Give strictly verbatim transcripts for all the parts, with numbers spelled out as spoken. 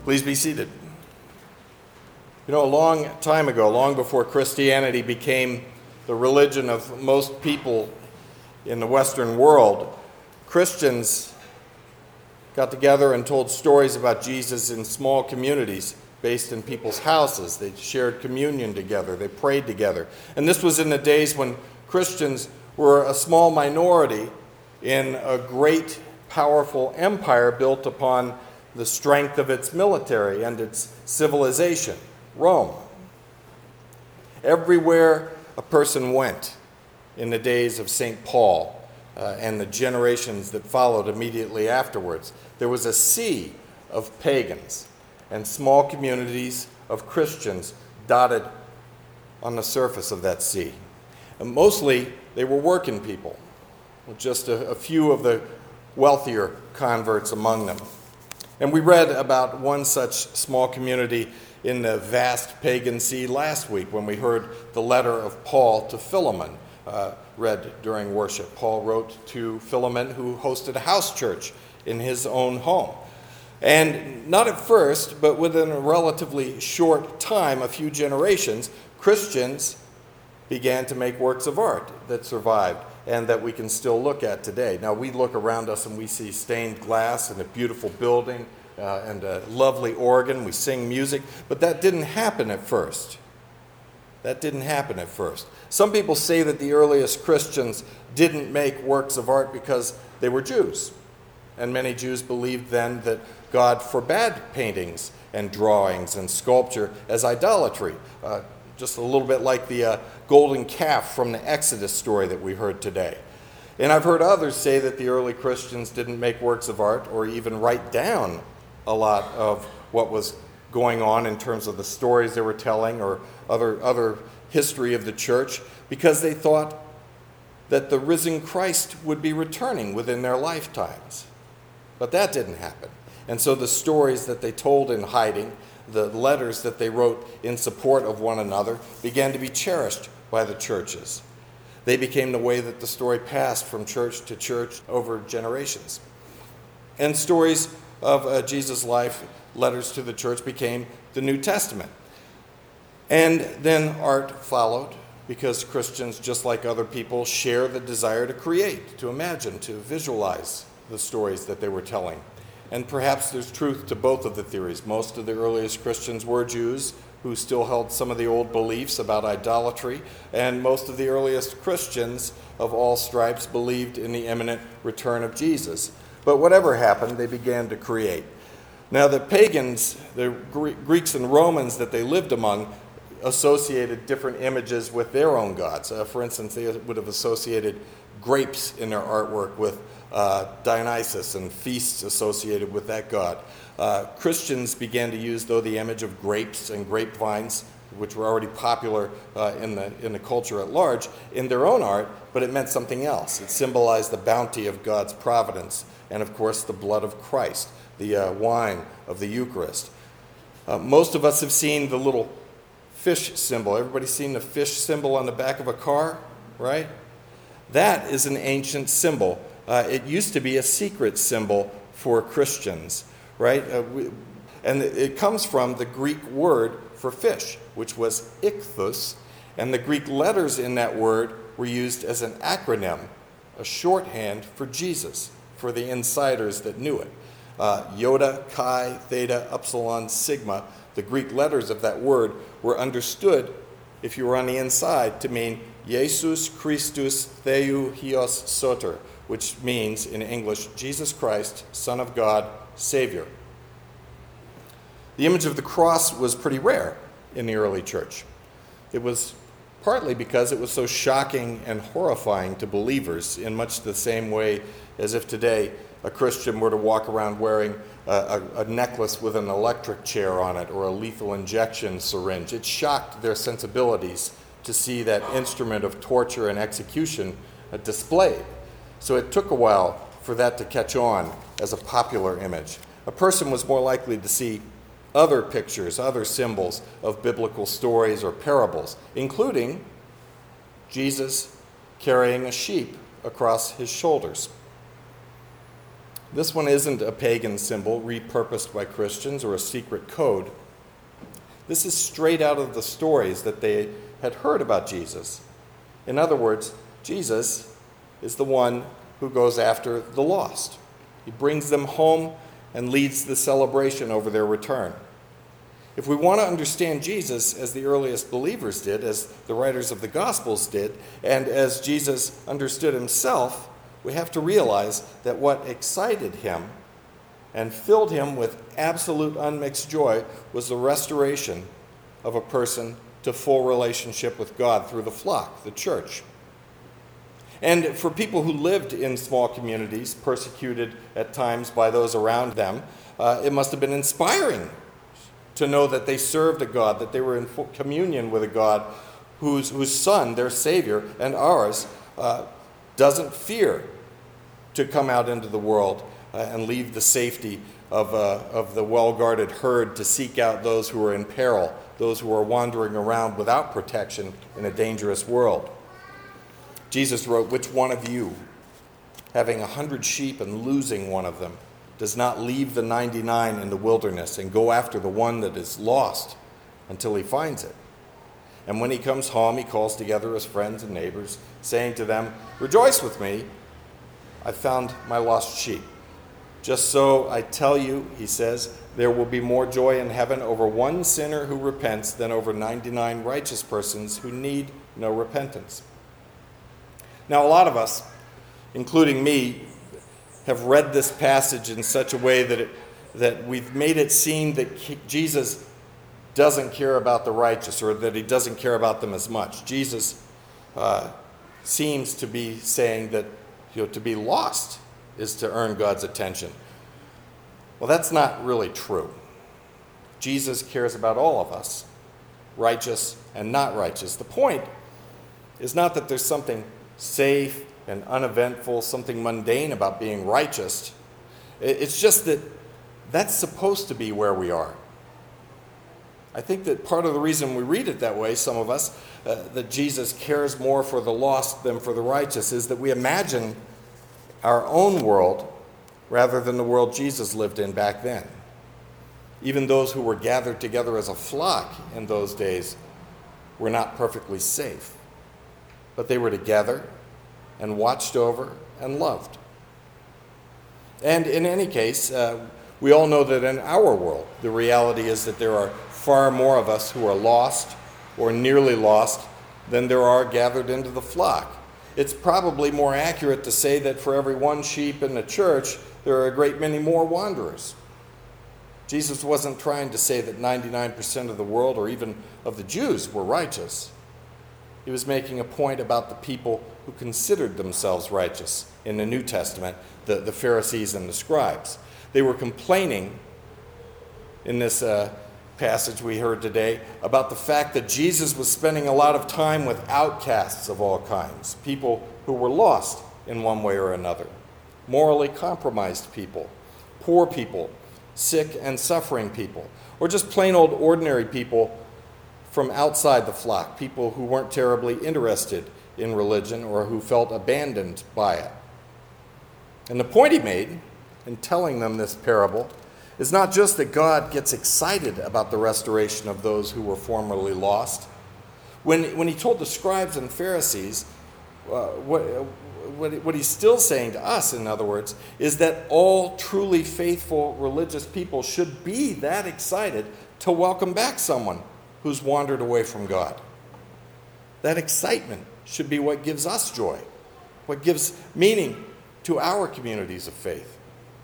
Please be seated. You know, a long time ago, long before Christianity became the religion of most people in the Western world, Christians got together and told stories about Jesus in small communities based in people's houses. They shared communion together. They prayed together. And this was in the days when Christians were a small minority in a great, powerful empire built upon the strength of its military and its civilization, Rome. Everywhere a person went in the days of Saint Paul uh, and the generations that followed immediately afterwards, there was a sea of pagans and small communities of Christians dotted on the surface of that sea. And mostly, they were working people, with just a, a few of the wealthier converts among them. And we read about one such small community in the vast pagan sea last week when we heard the letter of Paul to Philemon uh, read during worship. Paul wrote to Philemon, who hosted a house church in his own home. And not at first, but within a relatively short time, a few generations, Christians began to make works of art that survived and that we can still look at today. Now, we look around us and we see stained glass and a beautiful building uh, and a lovely organ. We sing music, but that didn't happen at first. That didn't happen at first. Some people say that the earliest Christians didn't make works of art because they were Jews. And many Jews believed then that God forbade paintings and drawings and sculpture as idolatry. Uh, just a little bit like the uh, golden calf from the Exodus story that we heard today. And I've heard others say that the early Christians didn't make works of art or even write down a lot of what was going on in terms of the stories they were telling or other, other history of the church because they thought that the risen Christ would be returning within their lifetimes. But that didn't happen. And so the stories that they told in hiding, the letters that they wrote in support of one another, began to be cherished by the churches. They became the way that the story passed from church to church over generations. And stories of uh, Jesus' life, letters to the church, became the New Testament. And then art followed, because Christians, just like other people, share the desire to create, to imagine, to visualize the stories that they were telling. And perhaps there's truth to both of the theories. Most of the earliest Christians were Jews who still held some of the old beliefs about idolatry, and most of the earliest Christians of all stripes believed in the imminent return of Jesus. But whatever happened, they began to create. Now the pagans, the Greeks and Romans that they lived among, associated different images with their own gods. Uh, for instance, they would have associated grapes in their artwork with Uh, Dionysus and feasts associated with that god. Uh, Christians began to use, though, the image of grapes and grapevines, which were already popular uh, in the in the culture at large, in their own art, but it meant something else. It symbolized the bounty of God's providence and, of course, the blood of Christ, the uh, wine of the Eucharist. Uh, most of us have seen the little fish symbol. Everybody seen the fish symbol on the back of a car, right? That is an ancient symbol. Uh, it used to be a secret symbol for Christians, right? Uh, we, and it comes from the Greek word for fish, which was ichthus, and the Greek letters in that word were used as an acronym, a shorthand for Jesus, for the insiders that knew it. Uh, Iota, Chi, Theta, Upsilon, Sigma, the Greek letters of that word were understood, if you were on the inside, to mean Jesus Christus Theou Hios Soter, which means, in English, Jesus Christ, Son of God, Savior. The image of the cross was pretty rare in the early church. It was partly because it was so shocking and horrifying to believers, in much the same way as if today a Christian were to walk around wearing a, a, a necklace with an electric chair on it or a lethal injection syringe. It shocked their sensibilities to see that instrument of torture and execution uh, displayed. So it took a while for that to catch on as a popular image. A person was more likely to see other pictures, other symbols of biblical stories or parables, including Jesus carrying a sheep across his shoulders. This one isn't a pagan symbol repurposed by Christians or a secret code. This is straight out of the stories that they had heard about Jesus. In other words, Jesus is the one who goes after the lost. He brings them home and leads the celebration over their return. If we want to understand Jesus as the earliest believers did, as the writers of the Gospels did, and as Jesus understood himself, we have to realize that what excited him and filled him with absolute unmixed joy was the restoration of a person to full relationship with God through the flock, the church. And for people who lived in small communities, persecuted at times by those around them, uh, it must have been inspiring to know that they served a God, that they were in communion with a God whose, whose Son, their Savior, and ours, uh, doesn't fear to come out into the world uh, and leave the safety of, uh, of the well-guarded herd to seek out those who are in peril, those who are wandering around without protection in a dangerous world. Jesus wrote, "Which one of you, having a hundred sheep and losing one of them, does not leave the ninety-nine in the wilderness and go after the one that is lost until he finds it? And when he comes home, he calls together his friends and neighbors, saying to them, 'Rejoice with me, I found my lost sheep.' Just so I tell you," he says, "there will be more joy in heaven over one sinner who repents than over ninety-nine righteous persons who need no repentance." Now, a lot of us, including me, have read this passage in such a way that it, that we've made it seem that Jesus doesn't care about the righteous, or that he doesn't care about them as much. Jesus uh, seems to be saying that, you know, to be lost is to earn God's attention. Well, that's not really true. Jesus cares about all of us, righteous and not righteous. The point is not that there's something safe and uneventful, something mundane about being righteous. It's just that that's supposed to be where we are. I think that part of the reason we read it that way, some of us, uh, that Jesus cares more for the lost than for the righteous, is that we imagine our own world rather than the world Jesus lived in back then. Even those who were gathered together as a flock in those days were not perfectly safe, but they were together and watched over and loved. And in any case, uh, we all know that in our world, the reality is that there are far more of us who are lost or nearly lost than there are gathered into the flock. It's probably more accurate to say that for every one sheep in the church, there are a great many more wanderers. Jesus wasn't trying to say that ninety-nine percent of the world, or even of the Jews, were righteous. He was making a point about the people who considered themselves righteous in the New Testament, the, the Pharisees and the scribes. They were complaining in this uh, passage we heard today about the fact that Jesus was spending a lot of time with outcasts of all kinds, people who were lost in one way or another, morally compromised people, poor people, sick and suffering people, or just plain old ordinary people from outside the flock, people who weren't terribly interested in religion or who felt abandoned by it. And the point he made in telling them this parable is not just that God gets excited about the restoration of those who were formerly lost. When, when he told the scribes and Pharisees, uh, what, what, what he's still saying to us, in other words, is that all truly faithful religious people should be that excited to welcome back someone who's wandered away from God. That excitement should be what gives us joy, what gives meaning to our communities of faith.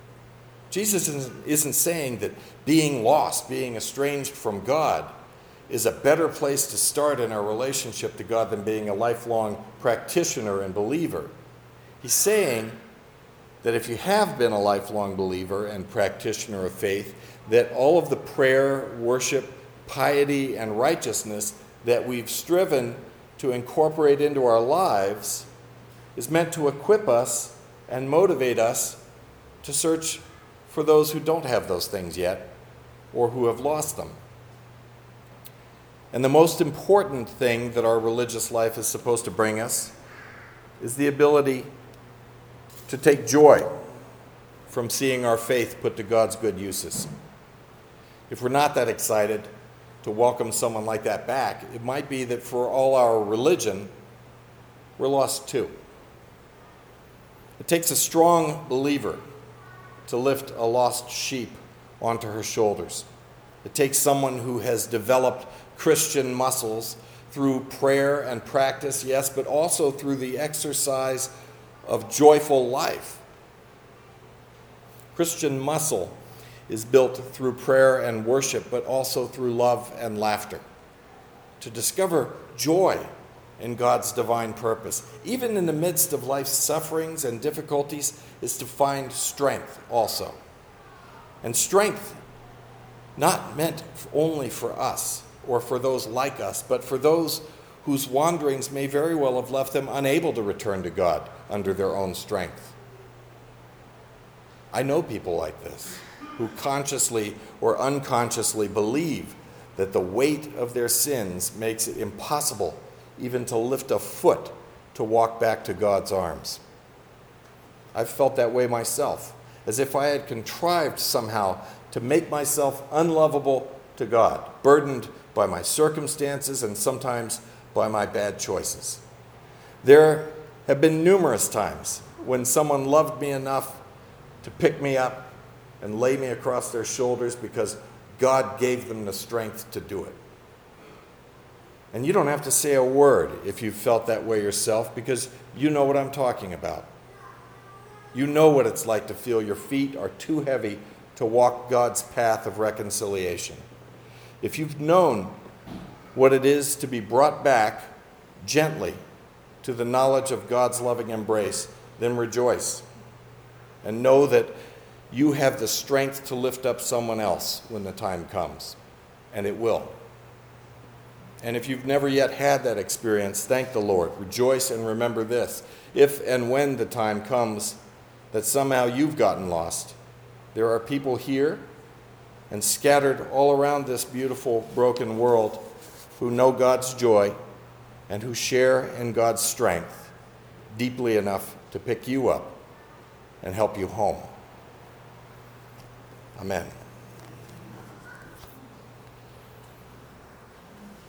Jesus isn't, isn't saying that being lost, being estranged from God, is a better place to start in our relationship to God than being a lifelong practitioner and believer. He's saying that if you have been a lifelong believer and practitioner of faith, that all of the prayer, worship, piety, and righteousness that we've striven to incorporate into our lives is meant to equip us and motivate us to search for those who don't have those things yet or who have lost them. And the most important thing that our religious life is supposed to bring us is the ability to take joy from seeing our faith put to God's good uses. If we're not that excited to welcome someone like that back, it might be that for all our religion, we're lost too. It takes a strong believer to lift a lost sheep onto her shoulders. It takes someone who has developed Christian muscles through prayer and practice, yes, but also through the exercise of joyful life. Christian muscle is built through prayer and worship, but also through love and laughter. To discover joy in God's divine purpose, even in the midst of life's sufferings and difficulties, is to find strength also. And strength not meant only for us or for those like us, but for those whose wanderings may very well have left them unable to return to God under their own strength. I know people like this, who consciously or unconsciously believe that the weight of their sins makes it impossible even to lift a foot to walk back to God's arms. I've felt that way myself, as if I had contrived somehow to make myself unlovable to God, burdened by my circumstances and sometimes by my bad choices. There have been numerous times when someone loved me enough to pick me up and lay me across their shoulders because God gave them the strength to do it. And you don't have to say a word if you've felt that way yourself, because you know what I'm talking about. You know what it's like to feel your feet are too heavy to walk God's path of reconciliation. If you've known what it is to be brought back gently to the knowledge of God's loving embrace, then rejoice and know that you have the strength to lift up someone else when the time comes, and it will. And if you've never yet had that experience, thank the Lord. Rejoice and remember this. If and when the time comes that somehow you've gotten lost, there are people here and scattered all around this beautiful, broken world who know God's joy and who share in God's strength deeply enough to pick you up and help you home. Amen.